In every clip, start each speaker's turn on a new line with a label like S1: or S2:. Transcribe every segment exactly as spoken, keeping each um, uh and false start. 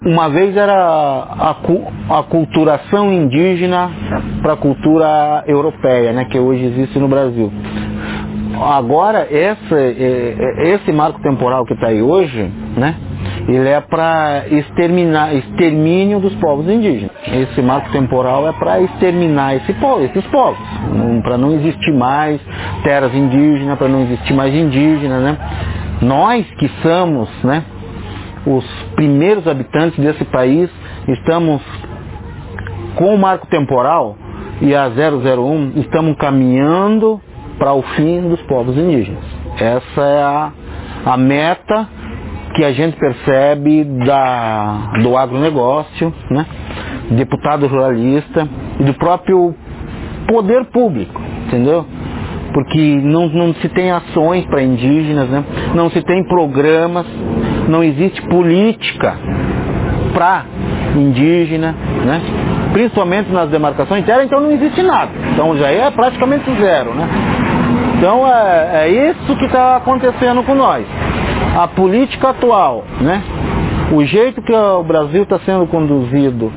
S1: Uma vez era a, a aculturação indígena para a cultura europeia, né, que hoje existe no Brasil. Agora, esse, esse marco temporal que está aí hoje, né, ele é para exterminar, extermínio dos povos indígenas. Esse marco temporal é para exterminar esse povo, esses povos, para não existir mais terras indígenas, para não existir mais indígenas, né. Nós que somos, né, os primeiros habitantes desse país, estamos com o marco temporal e a zero zero um, estamos caminhando para o fim dos povos indígenas. Essa é a, a meta que a gente percebe da, do agronegócio, né, deputado ruralista e do próprio poder público, entendeu? Porque não, não se tem ações para indígenas, né? Não se tem programas, não existe política para indígena, né? Principalmente nas demarcações de terra, então não existe nada. Então já é praticamente zero, né? Então é, é isso que está acontecendo com nós. A política atual, né? O jeito que o Brasil está sendo conduzido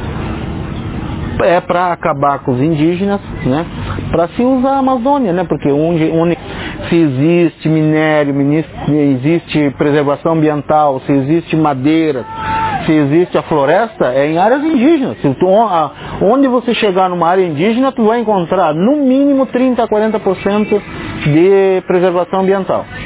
S1: é para acabar com os indígenas, né? Para se usar a Amazônia, né? Porque onde, onde se existe minério, se existe preservação ambiental, se existe madeira, se existe a floresta, é em áreas indígenas. Se tu, onde você chegar numa área indígena, tu vai encontrar no mínimo trinta a quarenta por cento de preservação ambiental.